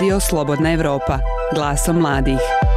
Radio Slobodna Evropa, glasom mladih.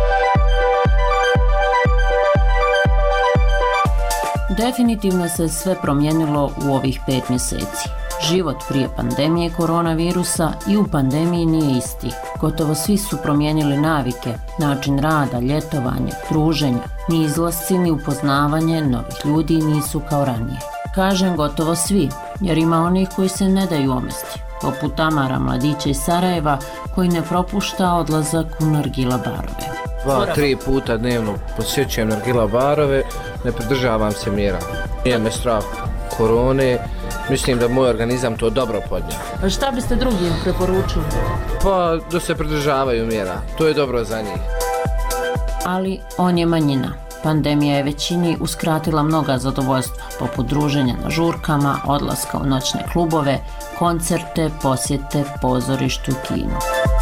Definitivno se sve promijenilo u ovih 5 mjeseci. Život prije pandemije koronavirusa i u pandemiji nije isti. Gotovo svi su promijenili navike, način rada, ljetovanje, druženja. Ni izlasci ni upoznavanje novih ljudi nisu kao ranije. Kažem gotovo svi, jer ima onih koji se ne daju omesti, poput Amara, mladića iz Sarajeva, koji ne propušta odlazak u nargila barove. 2-3 puta dnevno posjećujem nargila barove, ne pridržavam se mjera. Nije me strah korone, mislim da moj organizam to dobro podnio. A šta biste drugim preporučili? Pa da se pridržavaju mjera, to je dobro za njih. Ali on je manjina. Pandemija je većini uskratila mnoga zadovoljstva, poput druženja na žurkama, odlaska u noćne klubove, koncerte, posjete, pozorištu i kinu.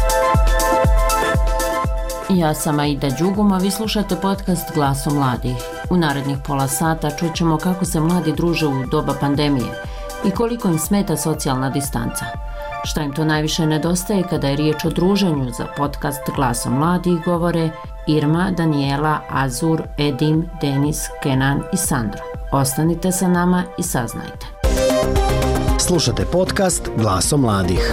Ja sam Aida Đugum, a vi slušate podcast Glasom mladih. U narednih pola sata čućemo kako se mladi druže u doba pandemije i koliko im smeta socijalna distanca. Šta im to najviše nedostaje kada je riječ o druženju, za podcast Glasom mladih govore Irma, Daniela, Azur, Edim, Denis, Kenan i Sandro. Ostanite sa nama i saznajte. Slušate podcast Glasom mladih.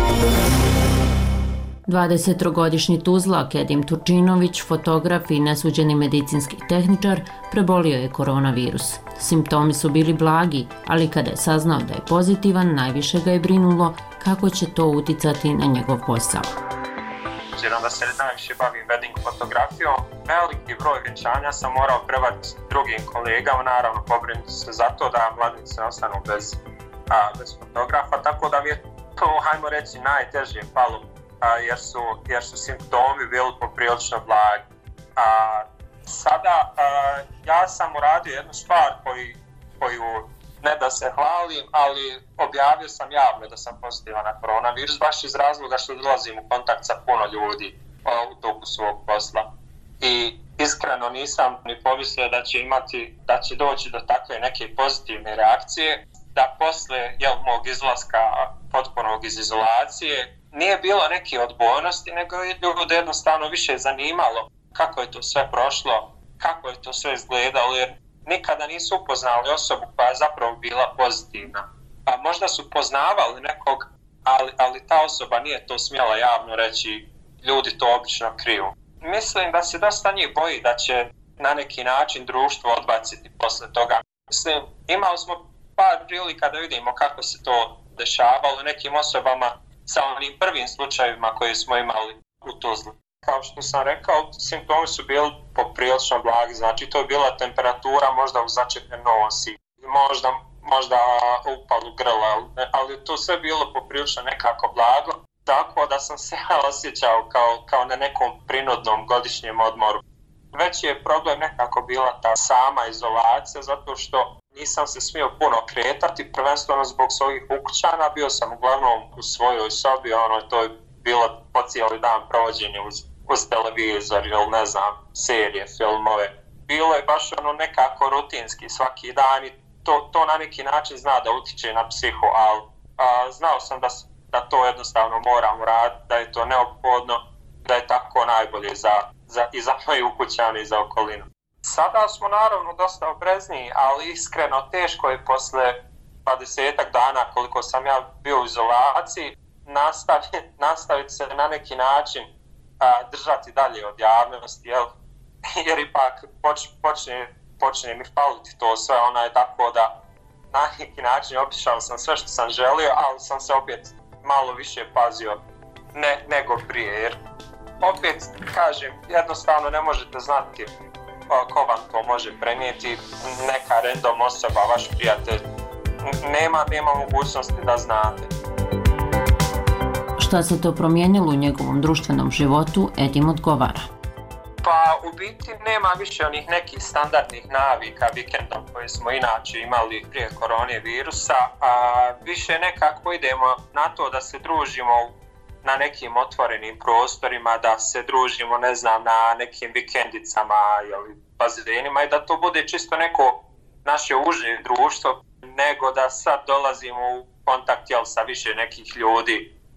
23-godišnji Tuzlak Edim Turčinović, fotograf i nesuđeni medicinski tehničar, prebolio je koronavirus. Simptomi su bili blagi, ali kada je saznao da je pozitivan, najviše ga je brinulo kako će to uticati na njegov posao. Obzirom da se najviše bavim wedding fotografijom, veliki broj vjenčanja sam morao prevaditi drugim kolegama, naravno pobrinuti se za to da mladnici ne ostanu bez fotografa, tako da mi je to, hajmo reći, najteže palo, jer su simptomi bili poprilično blagi. Sada ja sam uradio jednu stvar koju ne da se hvalim, ali objavio sam javno da sam pozitivan na koronavirus, baš iz razloga što dolazim u kontakt sa puno ljudi u toku svog posla. I iskreno nisam ni pomislio da će doći do takve neke pozitivne reakcije, da posle mog izlaska potpunog iz izolacije nije bilo neke odbojnosti, nego je ljude jednostavno više zanimalo kako je to sve prošlo, kako je to sve izgledalo, jer nikada nisu upoznali osobu koja je zapravo bila pozitivna. Pa možda su poznavali nekog, ali ta osoba nije to smjela javno reći, ljudi to obično kriju. Mislim da se dosta njih boji da će na neki način društvo odbaciti posle toga. Mislim, imali smo par prilika da vidimo kako se to dešavalo nekim osobama sa onim prvim slučajevima koje smo imali u Tuzli. Kao što sam rekao, simptomi su bili poprilično blagi, znači to je bila temperatura možda u začepljen nosi, možda upalu grla, ali to sve bilo poprilično nekako blago, tako da sam se osjećao kao na nekom prinudnom godišnjem odmoru. Veći je problem nekako bila ta sama izolacija, zato što nisam se smio puno kretati, prvenstveno zbog svojih ukućana, bio sam uglavnom u svojoj sobi, to je bilo po cijeli dan provođenje uz televizor ili ne znam, serije, filmove. Bilo je baš nekako rutinski svaki dan i to na neki način zna da utiče na psihu, ali znao sam da to jednostavno moram uraditi, da je to neophodno, da je tako najbolje i za moje ukućane i za okolinu. Sada smo naravno dosta oprezniji, ali iskreno teško je posle 20 dana koliko sam ja bio u izolaciji nastaviti se na neki način držati dalje od javnosti, jer ipak počne mi faliti to sve, tako da na neki način obišao sam sve što sam želio, ali sam se opet malo više pazio nego prije, jer opet kažem, jednostavno ne možete znati ko vam to može prenijeti, neka random osoba, vaš prijatelj, nema mogućnosti da znate. Šta se to promijenilo u njegovom društvenom životu, Edim odgovara. Pa u biti nema više onih nekih standardnih navika vikendom koje smo inače imali prije koronavirusa, a više nekako idemo na to da se družimo na nekim otvorenim prostorima, da se družimo, ne znam, na nekim vikendicama ili bazenima i da to bude čisto neko naše uže društvo, nego da sad dolazimo u kontakt sa više nekih ljudi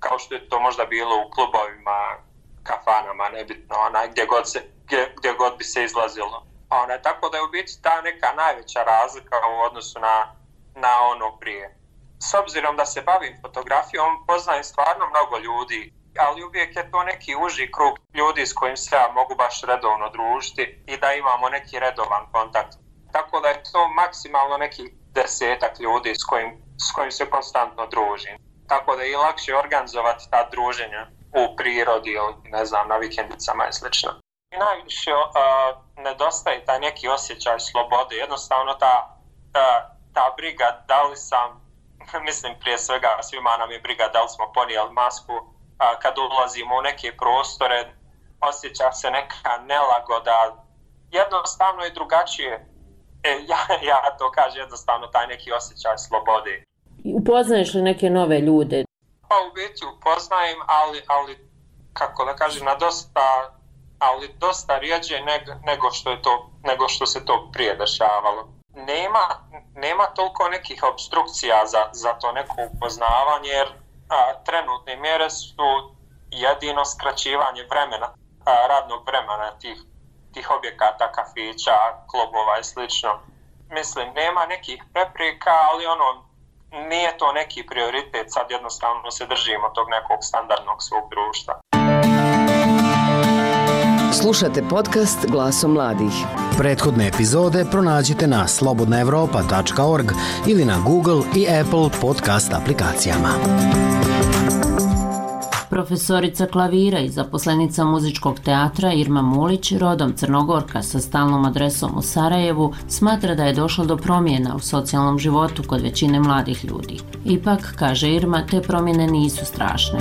kao što je to možda bilo u klubovima, kafanama, nebitno, gdje god bi se izlazilo. Tako da je u biti ta neka najveća razlika u odnosu na ono prije. S obzirom da se bavim fotografijom, poznajem stvarno mnogo ljudi, ali uvijek je to neki uži krug ljudi s kojim se ja mogu baš redovno družiti i da imamo neki redovan kontakt. Tako da je to maksimalno nekih 10 ljudi s kojim se konstantno družim. Tako da je i lakše organizovati ta druženja u prirodi ili ne znam, na vikendicama i slično. I najviše nedostaje taj neki osjećaj slobode, jednostavno ta briga da li sam, mislim prije svega svima nam je briga da li smo ponijeli masku, kad ulazimo u neke prostore osjeća se neka nelagoda, jednostavno je drugačije. Ja to kažem, jednostavno taj neki osjećaj slobode. Upoznaješ li neke nove ljude? Pa u biti upoznajem, ali kako da kažem, dosta rijeđe nego što se to prije dešavalo. Nema toliko nekih opstrukcija za to neko upoznavanje, jer trenutne mjere su jedino skraćivanje vremena, radnog vremena tih objekata, kafića, klubova i slično. Mislim, nema nekih prepreka, ali nije to neki prioritet, sad jednostavno se držimo tog nekog standardnog svog društva. Slušate podcast Glasom mladih. Prethodne epizode pronađite na slobodnaevropa.org ili na Google i Apple podcast aplikacijama. Profesorica klavira i zaposlenica muzičkog teatra Irma Mulić, rodom Crnogorka sa stalnom adresom u Sarajevu, smatra da je došlo do promjena u socijalnom životu kod većine mladih ljudi. Ipak, kaže Irma, te promjene nisu strašne.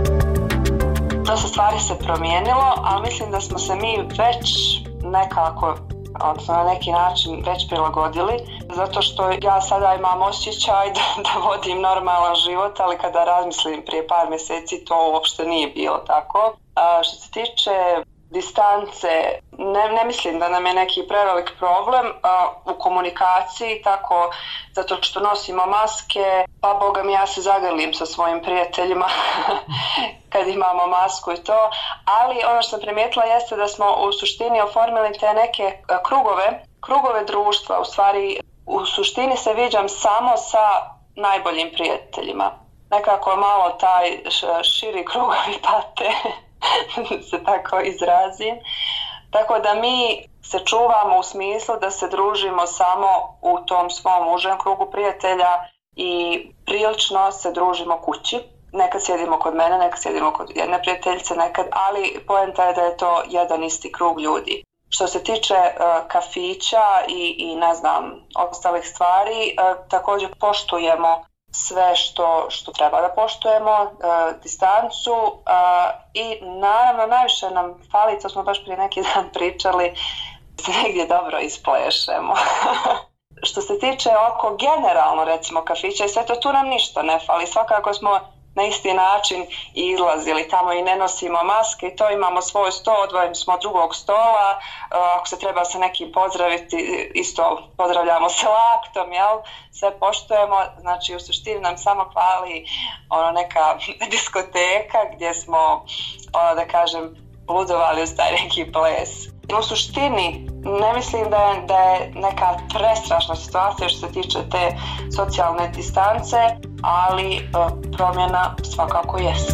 Dosta stvari se promijenilo, ali mislim da smo se mi već nekako, odnosno na neki način već prilagodili, zato što ja sada imam osjećaj da vodim normalan život, ali kada razmislim prije par mjeseci to uopšte nije bilo tako. Što se tiče distance, ne mislim da nam je neki prevelik problem u komunikaciji, tako zato što nosimo maske, pa boga mi ja se zagrlim sa svojim prijateljima kad imamo masku i to, ali ono što sam primijetila jeste da smo u suštini oformili te neke krugove društva, u suštini se viđam samo sa najboljim prijateljima. Nekako malo taj širi krugovi pate, se tako izrazim. Tako da mi se čuvamo u smislu da se družimo samo u tom svom užem krugu prijatelja i prilično se družimo kući. Nekad sjedimo kod mene, nekad sjedimo kod jedne prijateljice, ali poenta je da je to jedan isti krug ljudi. Što se tiče kafića i ne znam, ostalih stvari, također poštujemo sve što treba da poštujemo, distancu i naravno najviše nam fali, to smo baš prije neki dan pričali, se negdje dobro isplešemo. Što se tiče oko generalno recimo kafića i sve to, tu nam ništa ne fali, svakako smo na isti način izlazili tamo i ne nosimo maske i to, imamo svoj sto, odvojeni smo od drugog stola, ako se treba sa nekim pozdraviti, isto pozdravljamo se laktom, jel? Sve poštujemo, znači u suštini nam samo fali neka diskoteka gdje smo, da kažem, ludovali uz taj neki ples. U suštini ne mislim da je neka prestrašna situacija što se tiče te socijalne distance, ali promjena svakako jest.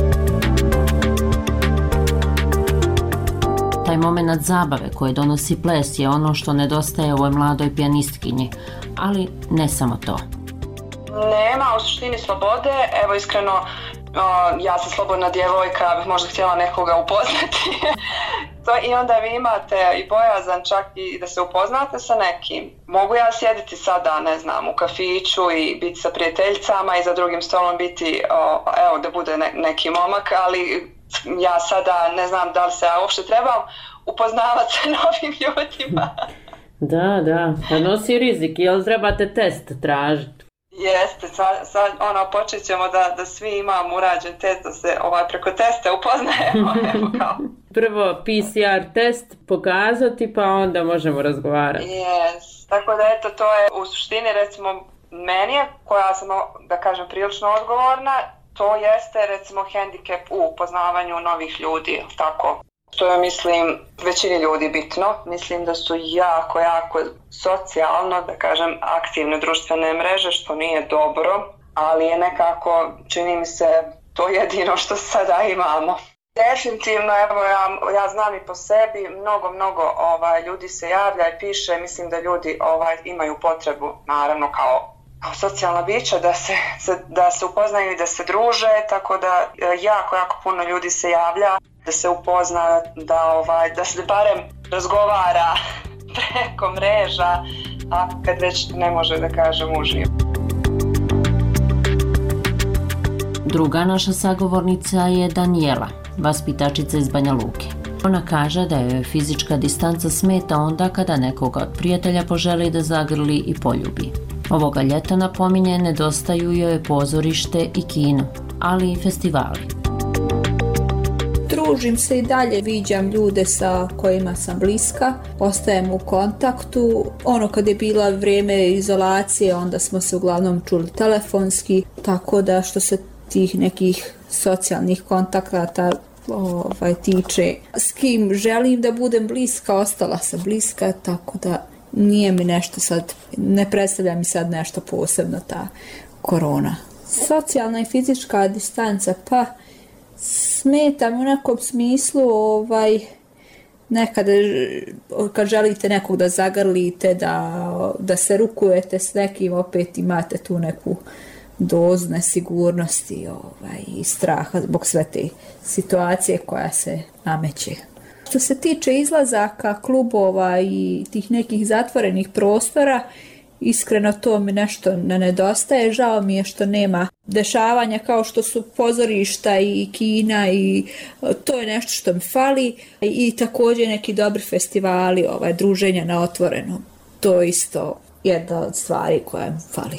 Taj moment zabave koji donosi ples je ono što nedostaje ovoj mladoj pijanistkinji, ali ne samo to. Nema u suštini slobode, evo iskreno, ja sam slobodna djevojka, bih možda htjela nekoga upoznati. I onda vi imate i bojazan čak i da se upoznate sa nekim. Mogu ja sjediti sada, ne znam, u kafiću i biti sa prijateljicama i za drugim stolom biti, evo da bude neki momak, ali ja sada ne znam da li se ja uopšte trebam upoznavati sa novim ljudima. Da, nosi rizik, jel trebate test tražiti? Jeste, sad počet ćemo da svi imamo urađen test, da se preko testa upoznajemo, evo kao. Prvo PCR test pokazati, pa onda možemo razgovarati. Yes. Tako da eto, to je u suštini recimo meni, koja sam, da kažem, prilično odgovorna, To jeste recimo hendikep u upoznavanju novih ljudi, tako. Što je, mislim, većini ljudi bitno. Mislim da su jako socijalno, da kažem, aktivne društvene mreže, što nije dobro, ali je nekako, čini mi se, to jedino što sada imamo. Definitivno, evo ja znam i po sebi, mnogo ljudi se javlja i piše, mislim da ljudi imaju potrebu, naravno kao socijalna bića, da se upoznaju i da se druže, tako da jako puno ljudi se javlja, da se upozna, da se barem razgovara preko mreža, a kad već ne može da kažem uživo. Druga naša sagovornica je Danijela, vaspitačica iz Banja Luke. Ona kaže da joj fizička distanca smeta onda kada nekoga od prijatelja poželi da zagrli i poljubi. Ovoga ljeta, napominje, nedostaju joj pozorište i kino, ali i festivali. Družim se i dalje, viđam ljude sa kojima sam bliska, ostajem u kontaktu. Kad je bila vrijeme izolacije, onda smo se uglavnom čuli telefonski, tako da što se tih nekih socijalnih kontakata tiče, s kim želim da budem bliska, ostala sam bliska, tako da nije mi nešto sad, ne predstavlja mi sad nešto posebno ta korona. Socijalna i fizička distanca, pa smeta mi u nekom smislu, nekada kad želite nekog da zagrlite, da se rukujete s nekim, opet imate tu neku dozu nesigurnosti i straha zbog sve te situacije koja se nameće. Što se tiče izlazaka, klubova i tih nekih zatvorenih prostora, iskreno to mi nešto ne nedostaje. Žao mi je što nema dešavanja kao što su pozorišta i kina, i to je nešto što mi fali. I također neki dobri festivali, druženja na otvorenom. To je isto jedna od stvari koja mi fali.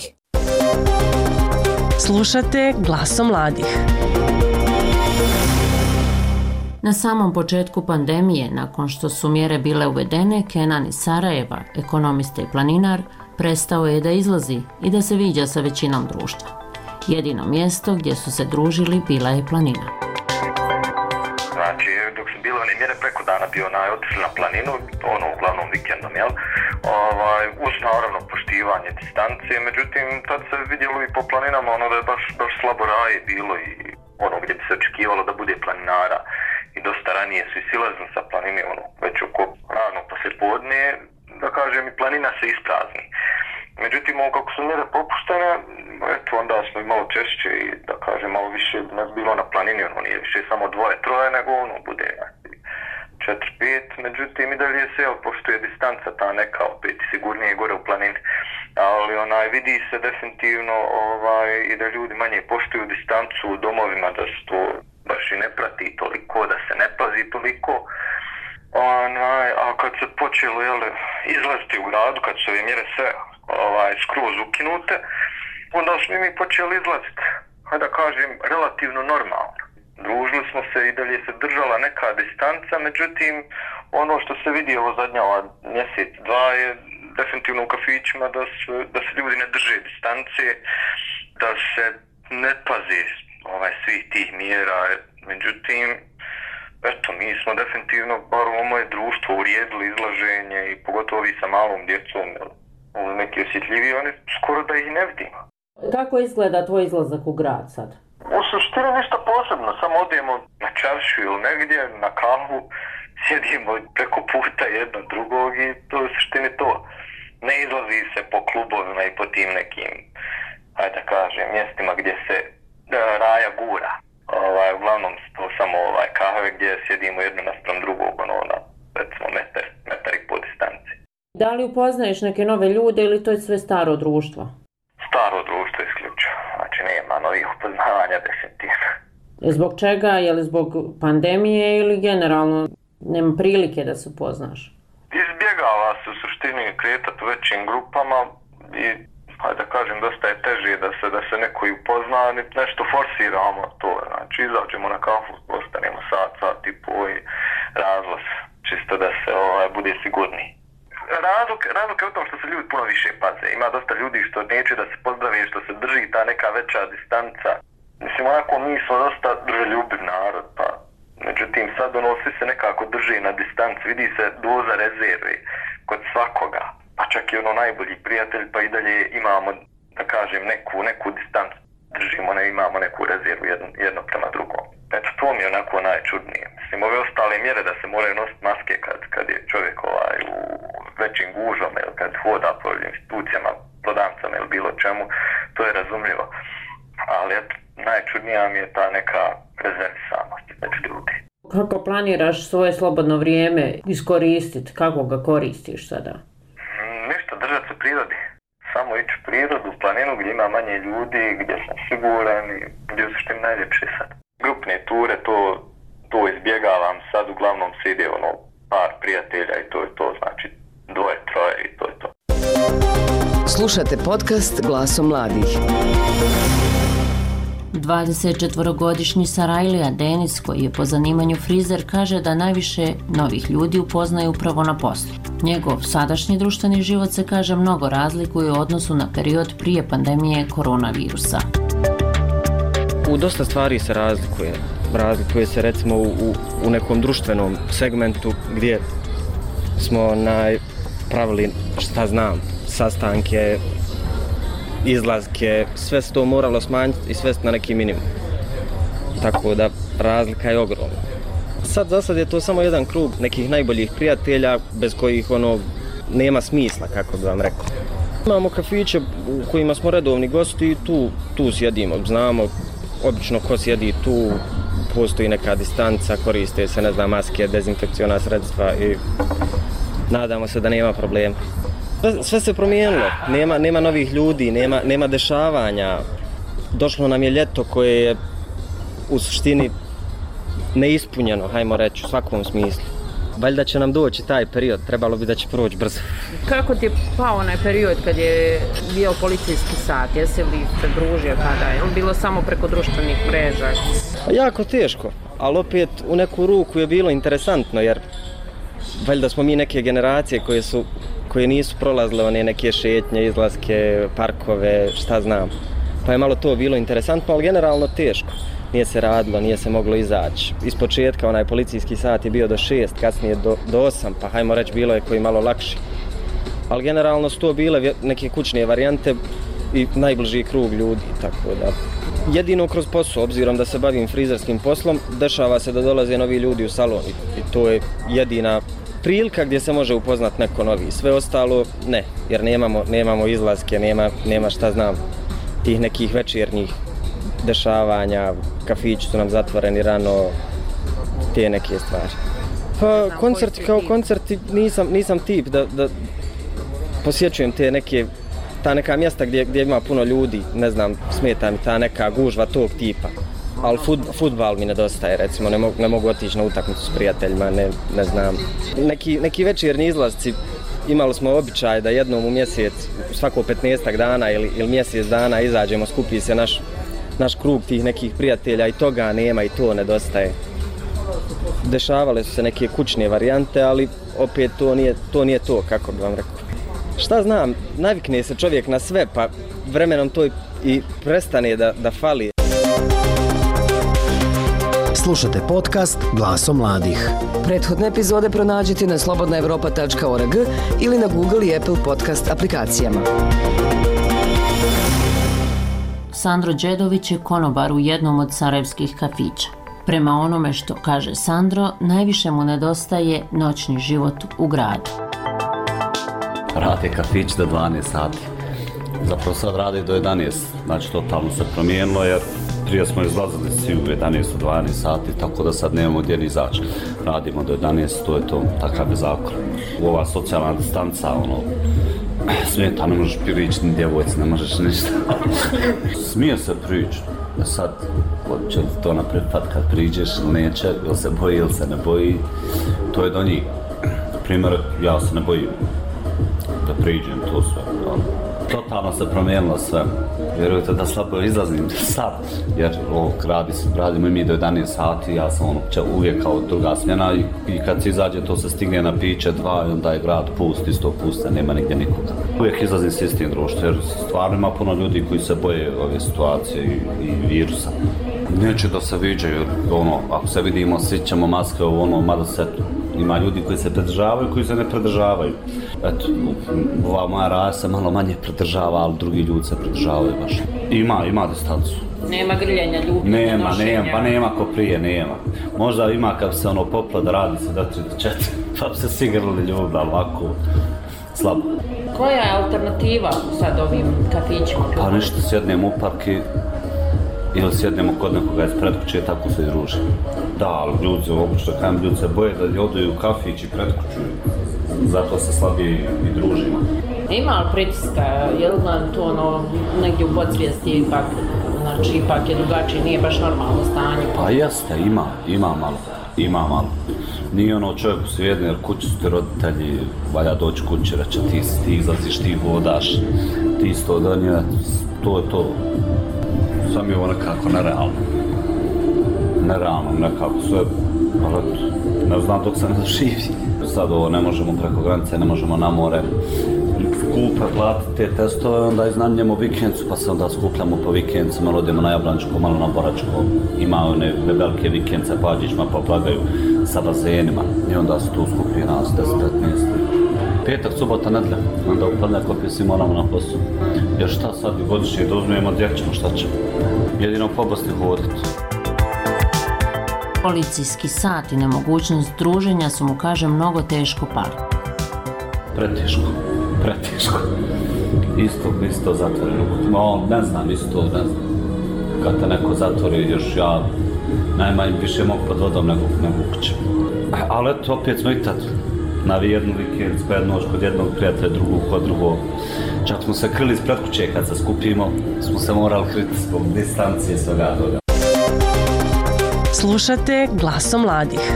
Slušate Glasom mladih. Na samom početku pandemije, nakon što su mjere bile uvedene, Kenan iz Sarajeva, ekonomista i planinar, prestao je da izlazi i da se viđa sa većinom društva. Jedino mjesto gdje su se družili bila je planina. Znači, dok su bile one mjere, preko dana bio otišli na planinu, uglavnom vikendom, jel? Uz naravno poštivanje distancije, međutim, tad se vidjelo i po planinama da je baš slabo raje bilo i gdje bi se očekivalo da bude planinara. I dosta ranije su i silazili sa planine, već oko rano poslijepodne, da kažem, i planina se isprazni. Međutim, kako su mjere popuštene, onda smo i malo češće i, da kažem, malo više nas bilo na planini, nije više samo 2-3, nego bude 4-5, međutim i dalje se poštuje distanca ta neka, opet sigurnije gore u planini, ali vidi se definitivno i da ljudi manje poštuju distancu u domovima, da se to baš i ne prati toliko, da se ne pazi toliko. A kad se počelo izlaziti u gradu, kad su ove mjere sve skroz ukinute, onda smo mi počeli izlaziti, da kažem, relativno normalno. Družili smo se i dalje se držala neka distanca, međutim, ono što se vidi ovo zadnja mjesec, 2 je definitivno u kafićima da se ljudi ne drže distancije, da se ne pazi svih tih mjera, međutim, mi smo definitivno, bar u moje društvo, uredili izlaženje i pogotovo vi sa malom djecom, neki osjetljiviji, oni skoro da ih ne vidimo. Kako izgleda tvoj izlazak u grad sad? U suštini ništa posebno, samo odemo na čaršu ili negdje, na kavu, sjedimo preko puta jedno drugog i to je u suštini to. Ne izlazi se po klubovima i po tim nekim, da kažem, mjestima gdje se raja gura. Uglavnom to samo kahve gdje sjedimo jedno naspram drugog, recimo metar i po distanci. Da li upoznaješ neke nove ljude ili to je sve staro društvo? Staro društvo isključivo, znači nema novih upoznavanja definitivno. Zbog čega? Je li zbog pandemije ili generalno nema prilike da se upoznaš? Izbjegava se u suštini kretati u većim grupama i da kažem, dosta je teže da se neko i upozna, nešto forsiramo to, znači izađemo na kafu, ostanemo sat i po i razlaz, čisto da se bude sigurniji. Razlog je u tom što se ljudi puno više paze, ima dosta ljudi što neće da se pozdrave, što se drži ta neka veća distanca, Mislim, onako mi smo dosta druželjubiv narod, pa međutim sad svi se nekako drži na distanci, vidi se doza rezerve kod svakoga, pa čak i najbolji prijatelj, pa i dalje imamo, da kažem, neku distancu, držimo, imamo neku rezervu jedno prema drugom. Eto, to mi je onako najčudnije. Mislim, ove ostale mjere da se moraju nositi maske kad je čovjek u većim gužama ili kad hoda po institucijama, prodavnicama ili bilo čemu, to je razumljivo. Ali eto, najčudnija mi je ta neka rezervisanost među ljudi. Kako planiraš svoje slobodno vrijeme iskoristiti? Kako ga koristiš sada? Ništa, držati se prirodi. Samo ići u prirodu, u planinu gdje ima manje ljudi, gdje sam siguran i gdje su što im najljepše sad. Grupne ture, to izbjegavam, sad uglavnom se ide par prijatelja i to je to, znači 2, 3 i to je to. Slušate podcast Glasom mladih. 24-godišnji Sarajlija Denis, koji je po zanimanju frizer, kaže da najviše novih ljudi upoznaju upravo na poslu. Njegov sadašnji društveni život se, kaže, mnogo razlikuje u odnosu na period prije pandemije koronavirusa. U dosta stvari se razlikuje. Razlikuje se recimo u nekom društvenom segmentu gdje smo pravili, šta znam, sastanke, izlazke, sve se to moralo smanjiti i svesti na neki minimum. Tako da razlika je ogromna. Za sad je to samo jedan krug nekih najboljih prijatelja bez kojih nema smisla, kako bi vam rekao. Imamo kafiće u kojima smo redovni gosti i tu sjedimo, znamo obično ko sjedi tu, postoji neka distanca, koriste se, ne znam, maske, dezinfekciona sredstva i nadamo se da nema problema. Sve se promijenilo, nema novih ljudi, nema dešavanja. Došlo nam je ljeto koje je u suštini neispunjeno, hajmo reći, u svakom smislu. Valjda će nam doći taj period, trebalo bi da će proći brzo. Kako ti je pao onaj period kad je bio policijski sat? Jesi li se družio kada? Je li bilo samo preko društvenih mreža? Jako teško, ali opet u neku ruku je bilo interesantno, jer valjda smo mi neke generacije koje nisu prolazile one neke šetnje, izlaske, parkove, šta znam. Pa je malo to bilo interesantno, ali generalno teško. Nije se radilo, nije se moglo izaći. Ispočetka onaj policijski sat je bio do 6, kasnije do 8, pa hajmo reći bilo je koji malo lakši. Ali generalno su to bile neke kućne varijante i najbliži krug ljudi, tako da. Jedino kroz posao, obzirom da se bavim frizerskim poslom, dešava se da dolaze novi ljudi u salon i to je jedina prilika gdje se može upoznat neko novi. Sve ostalo ne, jer nemamo izlaske, nema šta znam, tih nekih večernjih dešavanja, kafići su nam zatvoreni rano, te neke stvari. Pa koncerti kao koncerti, nisam tip da posjećujem ta neka mjesta gdje ima puno ljudi, ne znam, smeta mi ta neka gužva tog tipa. Ali fudbal mi nedostaje, recimo, ne mogu otići na utakmicu s prijateljima, ne znam. Neki večernji izlazci, imali smo običaj da jednom u mjesec, svako 15 dana ili mjesec dana izađemo, skupi se naš krug tih nekih prijatelja i toga nema i to nedostaje. Dešavale su se neke kućne varijante, ali opet to nije to, kako bi vam rekao. Šta znam, navikne se čovjek na sve, pa vremenom to i prestane da fali. Slušate podcast Glasom mladih. Prethodne epizode pronađite na slobodnaevropa.org ili na Google i Apple podcast aplikacijama. Sandro Đedović je konobar u jednom od sarajevskih kafića. Prema onome što kaže Sandro, najviše mu nedostaje noćni život u gradu. Rade kafić do 12 sati. Zapravo sad rade do 11, znači totalno se promijenilo jer prije smo izlazili svi u 11 do 12 sati, tako da sad nemamo gdje ni izaći. Radimo do 11, to je to, takav je zakon. Ova socijalna distanca, smeta, ne možeš pričati ni djevojci, ne možeš ništa. Smije se pričati. Sad, će li to naprepat kad priđeš ili neće, ili se boji ili se ne boji, to je do njih. Na primjer, ja se ne bojim da priđem to sve. Totalno se promijenilo sve. Vjerujte da slabo izlazim sad, jer radimo i mi do 11 sati, ja sam uvijek kao druga smjena i kad se izađe to se stigne na piće 2 i onda je grad pust, isto puste, nema nigdje nikoga. Uvijek izlazim s istim društvom, jer stvarno ima puno ljudi koji se boje ove situacije i virusa. Neće da se viđaju, ako se vidimo svi ćemo maske mada se ima ljudi koji se pridržavaju i koji se ne pridržavaju. Eto, ova moja rasa se malo manje pridržava, ali drugi ljudi se pridržavaju baš. Ima distancu. Nema grljenja, ljubljenja, nošenja. Nema ko prije, nema. Možda ima kad se popla da radi se da 3-4, pa bi se svi grlili ljudi, ali ovako slabo. Koja je alternativa sad ovim kafićima? Pa ništa, sjednemo u parki ili sjednemo kod nekoga ispred kuće i tako se druži. Da, ali ljudi se boje da odu u kafić i pred kuću, zato se slabije i družimo. Ima li pritiska, je li nam to negdje u podsvijesti ipak, znači ipak je drugačije, nije baš normalno stanje? Pa jeste, ima malo. Nije čovjek u svijedne, jer kući su ti roditelji, valja doći kući, reći ti izlaziš, ti vodaš, ti isto donije, to je to. Sam je ovo nekako nerealno nekako sve, ali ne znam dok se ne doživi. Sad ovo ne možemo preko granice, ne možemo na more skupe platiti te testove, onda iznajmljujemo vikendicu pa se onda skupljamo po vikendicu, malo odemo na Jablančko, malo na Boračko, ima one velike vikendice pa Ađićima pa plagaju sa bazenima i onda se tu skupi nas 10-15. Petak, subota, nedjelja, onda u Podneklopje svi moramo na poslu. Jer šta sad i godišnje da uzmemo, gdje ćemo, šta ćemo? Jedino po oblasti hoditi. Policijski sat i nemogućnost druženja su mu, kaže, mnogo teško pali. Preteško. Isto zatvoreno. Ne znam. Kad te neko zatvori, još ja najmanje više mogu pod vodom nego kuće. Ali eto, opet smo i tad. Na jednu vikendicu, pa jednu noć kod jednog prijatelja, drugu kod drugog. Čak smo se krili ispred kuće, kad se skupimo, smo se morali kriti zbog distancije svega toga. Slušate Glasom mladih.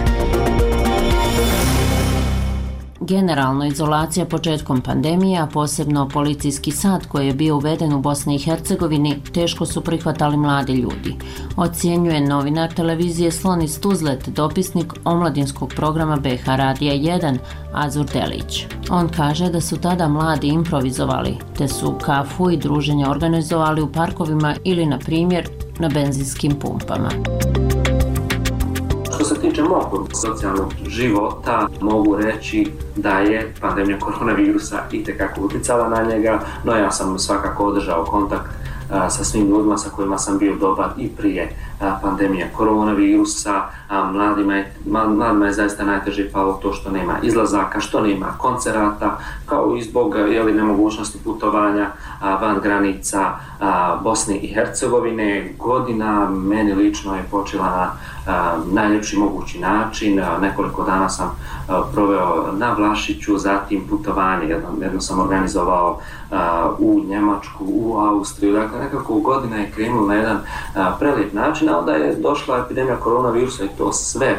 Generalno, izolacija početkom pandemije, a posebno policijski sat koji je bio uveden u Bosni i Hercegovini, teško su prihvatali mladi ljudi. Ocjenjuje novinar televizije Slon iz Tuzlet, dopisnik omladinskog programa BH Radija 1, Azur Delić. On kaže da su tada mladi improvizovali, te su kafu i druženje organizovali u parkovima ili, na primjer, na benzinskim pumpama. Što se tiče mog socijalnog života, mogu reći da je pandemija koronavirusa itekako utjecala na njega, no ja sam svakako održao kontakt sa svim ljudima sa kojima sam bio dobar i prije pandemije koronavirusa. Mladima je zaista najteže palo to što nema izlazaka, što nema koncerata, kao i zbog nemogućnosti putovanja van granica Bosne i Hercegovine. Godina meni lično je počela na najljepši mogući način. Nekoliko dana sam proveo na Vlašiću, zatim putovanje. Jedno sam organizovao u Njemačku, u Austriju. Dakle, nekako godina je krenula na jedan prelijep način, a onda je došla epidemija koronavirusa i to sve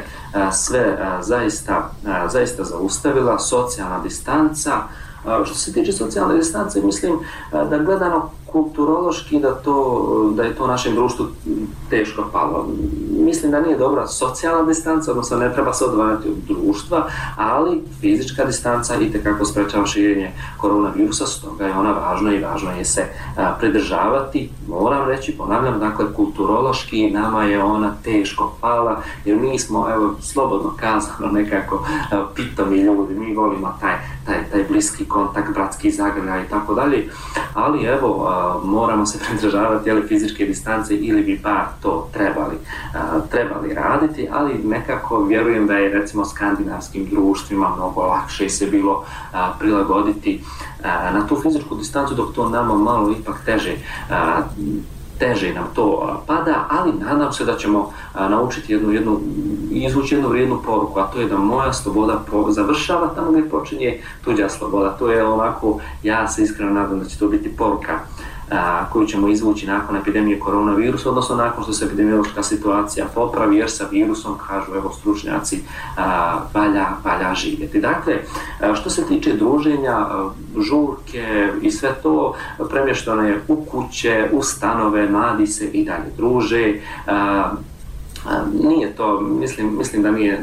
zaista zaustavila. Socijalna distanca. Što se tiče socijalne distance, mislim da gledano kulturološki da je to našem društvu teško palo. Mislim da nije dobra socijalna distanca, odnosno ne treba se odvajati od društva, ali fizička distanca itekako sprečava širenje koronavirusa, stoga je ona važna i važno je se pridržavati. Moram reći, ponavljam, dakle, kulturološki nama je ona teško pala, jer mi smo, slobodno kazano, nekako pitomi ljudi, mi volimo taj bliski kontakt, bratski zagrljaj i tako dalje, ali moramo se pridržavati fizičke distance ili bi bar to trebali raditi, ali nekako vjerujem da je recimo skandinavskim društvima mnogo lakše se bilo prilagoditi na tu fizičku distancu, dok to nama malo ipak teže nam to pada, ali nadam se da ćemo naučiti izvući jednu vrijednu poruku, a to je da moja sloboda završava tamo gdje počinje tuđa sloboda. To je onako, ja se iskreno nadam da će to biti poruka koju ćemo izvući nakon epidemije koronavirusa, odnosno nakon što se epidemiološka situacija popravi, jer sa virusom, kažu evo stručnjaci, valja živjeti. Dakle, što se tiče druženja, žurke i sve to, premješteno je u kuće, u stanove, mladi se i dalje druže. Nije to, mislim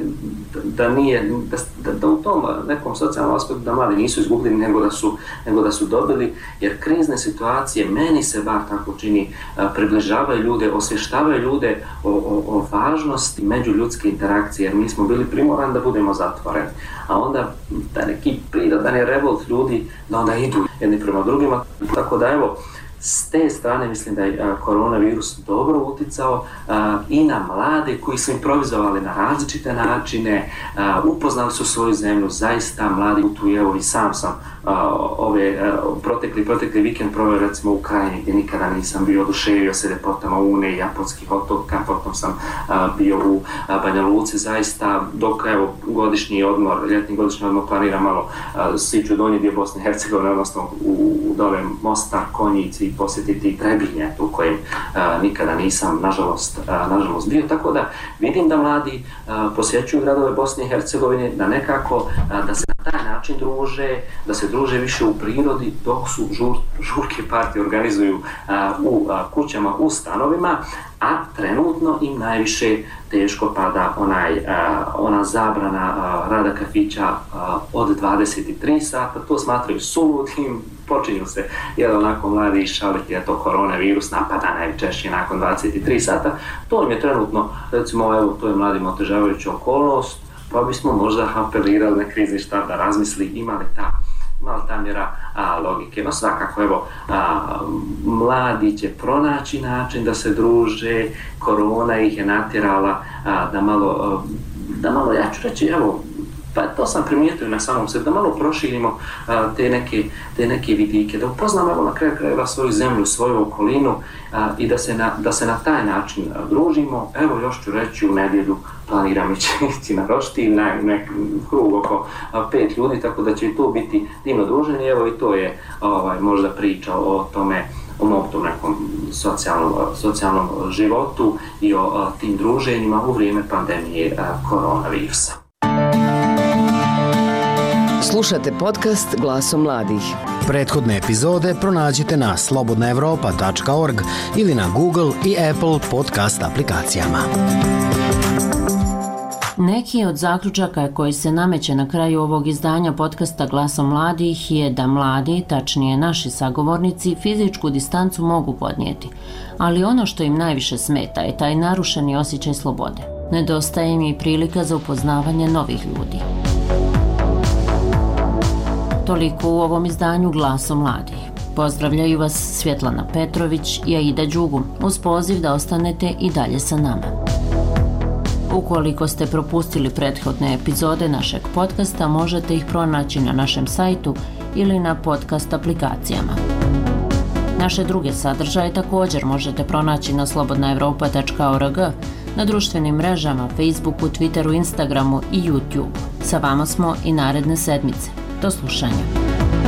da u tom nekom socijalnom aspektu da mladi nisu izgubili nego da su dobili, jer krizne situacije, meni se bar tako čini, približavaju ljude, osvještavaju ljude o važnosti međuljudske interakcije, jer mi smo bili primorani da budemo zatvoreni, a onda da neki prirodani revolt ljudi da onda idu jedni prema drugima, tako da evo, s te strane mislim da je koronavirus dobro uticao i na mlade koji su improvizovali na različite načine, upoznali su svoju zemlju, zaista mladi putuju, evo i sam protekli vikend proveo recimo u Ukrajini gdje nikada nisam bio, oduševio se ljepotama Une i japonskih otoka, potom sam bio u Banja Luci, zaista dok evo ljetni godišnji odmor planiram malo siću donji dio Bosne i Hercegovine, odnosno u dole Mostar, Konjici, posjetiti Trebinje, u kojem nikada nisam nažalost bio, tako da vidim da mladi posjećuju gradove Bosne i Hercegovine, da nekako da se na taj način druže, da se druže više u prirodi, dok su žurke partije organizuju u kućama, u stanovima, a trenutno im najviše teško pada ona zabrana rada kafića od 23 sata, to smatraju suludim, počinju se onako mladi šaliti, to koronavirus napada najčešće nakon 23 sata, to im je trenutno, recimo, evo, to je mladima otežavajuća okolnost, pa bismo možda apelirali na krizni štab da razmisli ima li ta mjera logike. No svakako, evo, mladi će pronaći način da se druže, korona ih je natjerala da malo, ja ću reći, evo, pa to sam primijetio na samom sebi, da malo proširimo te neke vidike, da upoznamo evo na kraju krajeva svoju zemlju, svoju okolinu i da se na taj način družimo. Evo još ću reći, u nedjelju planiram ići na roštilj, na krug oko 5 ljudi, tako da će i to biti divno druženje. Evo i to je možda priča o tome, o mom tom nekom socijalnom životu i o tim druženjima u vrijeme pandemije koronavirusa. Slušate podcast Glasom mladih. Prethodne epizode pronađite na slobodnaevropa.org ili na Google i Apple podcast aplikacijama. Neki od zaključaka koji se nameće na kraju ovog izdanja podcasta Glasom mladih je da mladi, tačnije naši sagovornici, fizičku distancu mogu podnijeti, ali ono što im najviše smeta je taj narušeni osjećaj slobode. Nedostaje im i prilika za upoznavanje novih ljudi. Toliko u ovom izdanju Glasom mladih. Pozdravljaju vas Svjetlana Petrović i Aida Đugum uz poziv da ostanete i dalje sa nama. Ukoliko ste propustili prethodne epizode našeg podcasta, možete ih pronaći na našem sajtu ili na podcast aplikacijama. Naše druge sadržaje također možete pronaći na slobodnaevropa.org, na društvenim mrežama, Facebooku, Twitteru, Instagramu i YouTube. Sa vama smo i naredne sedmice. Do slušanja.